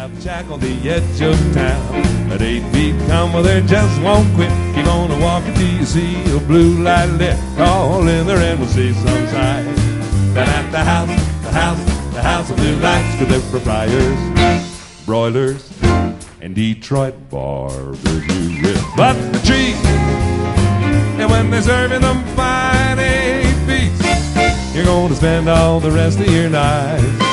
Jack on the edge of town. At 8 feet, come well, they just won't quit. Keep on a walking till you see a blue light lit. Call in there and we'll see some sights. Then at the house of blue lights, 'cause they're proprietors, broilers, and Detroit barbecue ribs. But the treat, and when they're serving them fine 8 feet, you're gonna spend all the rest of your night